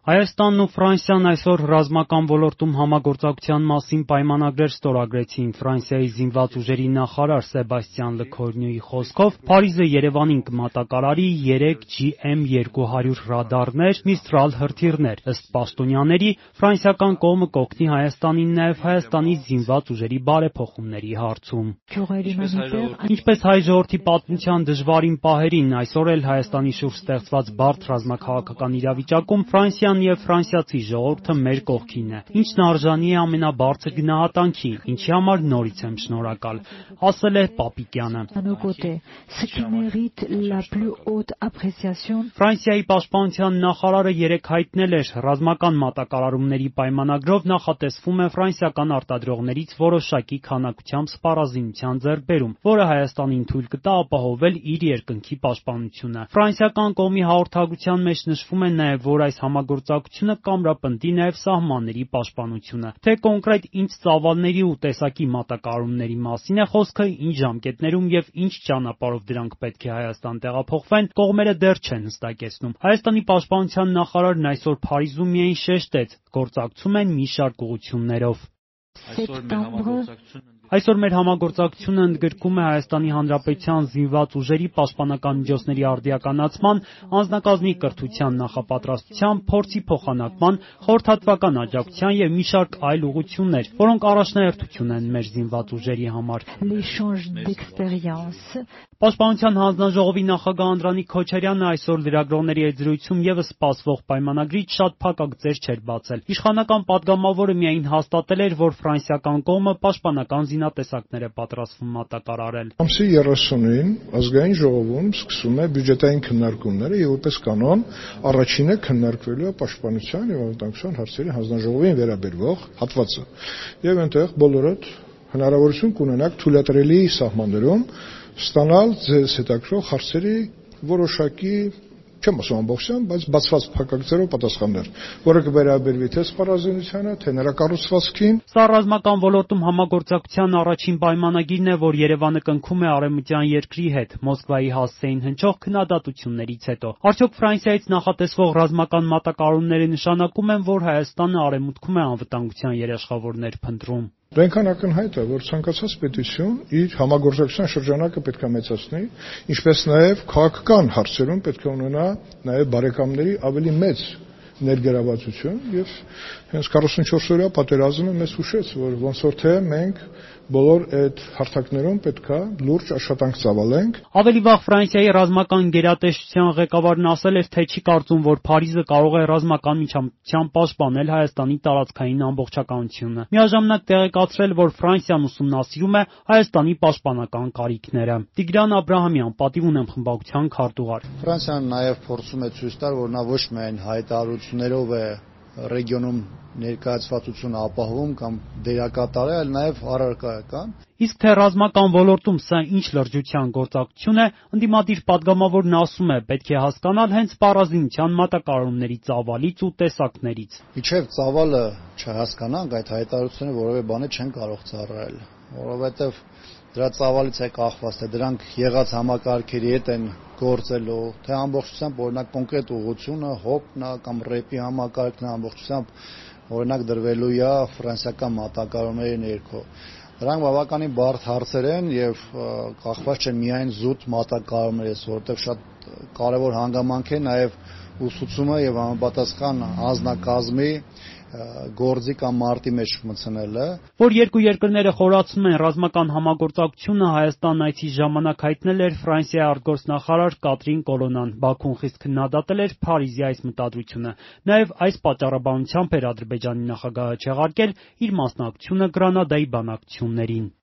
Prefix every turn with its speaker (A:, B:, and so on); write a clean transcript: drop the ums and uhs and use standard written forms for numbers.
A: Հայաստանն ու Ֆրանսիան այսօր ռազմական ոլորտում համագործակցության մասին պայմանագրեր ստորագրեցին։ Ֆրանսիայի զինված ուժերի նախարար Սեբաստիան Լեքորնյուի խոսքով Փարիզը Երևանին կմատակարարի 3 GM200 ռադարներ, Միստրալ հրթիռներ։ Ըստ պաշտոնյաների, ֆրանսիական կողմը կօգնի Հայաստանին նաև Հայաստանի զինված ուժերի բարեփոխումների հարցում։ Ինչպես հայ ժողովրդի պատմության դժվարին պահերին, այսօր էլ Հայաստանի շուրջ ստեղծված բարդ ռազմաքաղաքական իրավիճակում Ֆրանսիան եւ ֆրանսիացի ժողովուրդը մեր կողքին է, ինչն արժանի է ամենաբարձր գնահատանքի, ինչի համար նորից եմ շնորհակալ, ասել է Պապիկյանը։ Ֆրանսիայի պաշտպանության նախարարը երեկ հայտնել էր, ռազմական մատակարարումների պայմանագրով նախատեսվում է ֆրանսիական արտադրողներից որոշակի քանակությամբ սպառազինության ձեռքբերում, որը Հայաստանին թույլ կտա ապահովել իր երկնքի պաշտպանությունը։ Ֆրանսիական կողմի հաղորդագրության մեջ նշվում է նաև, որ այս համագործակցությունը կամրապնդի նաև սահմանների պաշտպանությունը։ Թե կոնկրետ ինչ ծավալների ու տեսակի մատակարարումների մասին է խոսքը, ինչ ժամկետներում եւ ինչ ճանապարհով դրանք պետք է Հայաստան տեղափոխվեն, կողմերը դեռ չեն հստակեցնում։ Հայաստանի պաշտպանության նախարարն այսօր Փարիզում միայն շեշտեց, գործակցում են մի շարք ուղղություններով։ Այսօր մեր համագործակցությունը ընդգրկում է Հայաստանի Հանրապետության զինված ուժերի պաշտպանական միջոցների արդիականացման, անձնակազմի կրթության նախապատրաստության, փորձի փոխանակման, խորհրդատվական աջակցության եւ մի շարք այլ ուղղություններ, որոնք առաջնահերթություն են մեր զինված ուժերի համար։ Պաշտպանության հանձնաժողովի նախագահ Անդրանիկ Քոչարյանը այսօր լրագրողների հետ զրույցում եւս սպասվող պայմանագրից շատ փակագծեր չէր բացել։ Իշխանական падգամավորը միայն հաստատել էր, որ ֆրանսիական կողմը պաշտպանական զինատեսակներ է պատրաստվում մատակարարել։
B: Ամսի 30-ին ազգային ժողովում սկսում է բյուջետային քննարկումները եւ որպես կանոն առաջինը քննարկվելու է պաշտպանության եւ անվտանգության հարցերի հանձնաժողովին վերաբերող հատվածը։ Եվ այնտեղ բոլորդ հնարավորություն կունենաք թույլատրելի սահմաններում ստանալ ձեզ հետաքրող հարցերի որոշակի, չեմ ասում ամբողջությամբ, բայց բացված փակագծերով պատասխաններ, որը կվերաբերվի թե սպառազինությանը, թե նրա կառուցվածքին։
A: Սա ռազմական ոլորտում համագործակցության առաջին պայմանագիրն է, որ Երևանը կնքում է արևմտյան երկրի հետ, Մոսկվայի հասցեին հնչող քննադատություններից հետո։ Արդյոք Ֆրանսիայից նախատեսվող ռազմական մատակարարումները նշանակում են, որ Հայաստանը արևմուտքում է անվտանգության երաշխավորներ փնտրում։
B: Դա այնքան ակնհայտ է, որ ցանկացած պետություն իր համագործակցության շրջանակը պետք է մեծացնի, ինչպես նաև քաղաքական հարցերում պետք է ունենա նաև բարեկամների ավելի մեծ ներգրավվածություն եւ հենց 44-օրյա պատերազմը մեզ հուշեց, որ ոնց որ թե մենք բոլոր այդ հարթակներում պետքա լուրջ աշխատանք ծավալենք։
A: Ավելի վաղ Ֆրանսիայի ռազմական գերատեսչության ղեկավարն ասել էր, թե չի կարծում, որ Փարիզը կարող է ռազմական միջամտությամբ պաշտպանել Հայաստանի տարածքային ամբողջականությունը։ Միաժամանակ տեղեկացրել, որ Ֆրանսիան ուսումնասիրում է Հայաստանի պաշտպանական կարիքները։ Տիգրան Աբրահամյան, Պատիվ ունեմ խմբակցության քարտուղար։
C: Ֆրանսիան նաև փորձում է ցույց տալ, որ նա ոչ միայն հայտարարություններով է ռեգիոնում ներկայացվածությունը ապահովում կամ դերակատար է, այլ նաև առարկայական։
A: Իսկ թե ռազմական ոլորտում սա ինչ լրջության գործակցություն է, ընդդիմադիր падգամավորն ասում է, պետք է հասկանալ հենց սպառազինության մատակարարումների ծավալից ու տեսակներից։
C: Մինչև ծավալը չհասկանանք, այդ հայտարարությունները որևէ բանի չեն կարող ծառայել, որովհետև դրա ծավալից է կախված, թե դրանք եղած համակարգերի հետ են գործելու, թե ամբողջությամբ օրինակ կոնկրետ ուղղությունը հոպն է կամ ռեպի համակարգն է ամբողջությամբ օրինակ դրվելու է ֆրանսիական մատակարարումների ներքո։ Դրանք բավականին բարդ հարցեր են եւ կախված չեն միայն զուտ մատակարարումներից, որովհետեւ շատ կարեւոր հանգամանք է նաեւ ուսուցումը եւ համապատասխան անձնակազմի գործի կամ մարտի մեջ մտցնելը։
A: Որ երկու երկրները խորացնում են ռազմական համագործակցությունը, Հայաստան այցի ժամանակ հայտնել էր Ֆրանսիայի արտգործնախարար Կատրին Կոլոնան։ Բաքուն խիստ քննադատել էր Փարիզի այս մտադրությունը։ Նաև այս պատճառաբանությամբ էր Ադրբեջանի նախագահը չեղարկել իր մասնակցությունը Գրանադայի բանակցություններին։